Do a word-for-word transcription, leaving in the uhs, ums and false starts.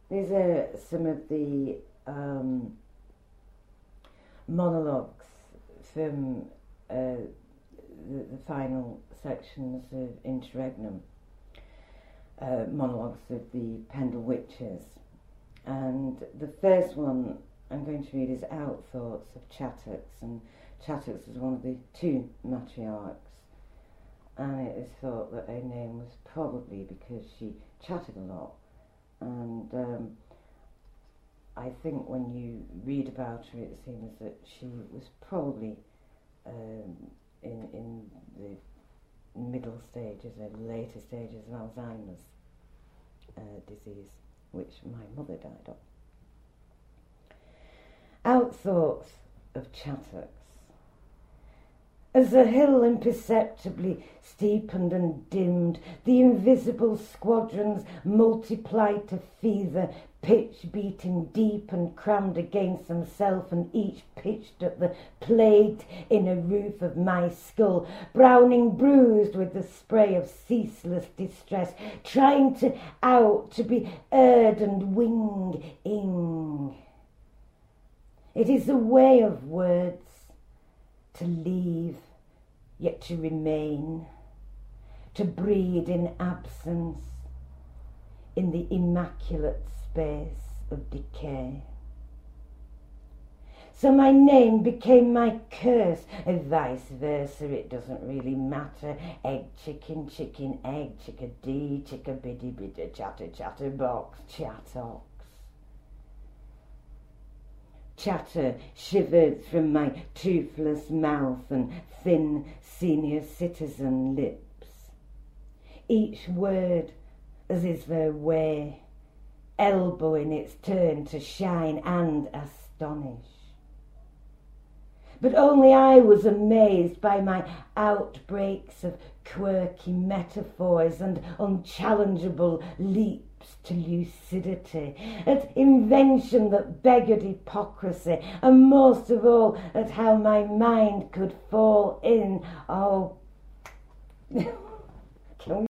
These are some of the um, monologues from uh, the, the final sections of Interregnum, uh, monologues of the Pendle Witches. And the first one I'm going to read is Out Thoughts of Chattox, and Chattox was one of the two matriarchs, and it is thought that her name was probably because she chatted a lot. And um, I think when you read about her, it seems that she was probably um, in in the middle stages or later stages of Alzheimer's uh, disease, which my mother died of. Out Thoughts of Chattox. As the hill imperceptibly steepened and dimmed, the invisible squadrons multiplied to fever, pitch beating deep and crammed against themselves, and each pitched at the plagued inner roof of my skull, browning bruised with the spray of ceaseless distress, trying to out to be erred and wing-ing. It is the way of words, to leave, yet to remain, to breed in absence, in the immaculate space of decay. So my name became my curse, and vice versa, it doesn't really matter. Egg, chicken, chicken, egg, chickadee, chickabiddy, bidder, chatter, chatterbox, chattox. Chatter shivered from my toothless mouth and thin senior citizen lips. Each word, as is their way, elbow in its turn to shine and astonish. But only I was amazed by my outbreaks of quirky metaphors and unchallengeable leaps to lucidity, at invention that beggared hypocrisy, and most of all at how my mind could fall in. Oh, can we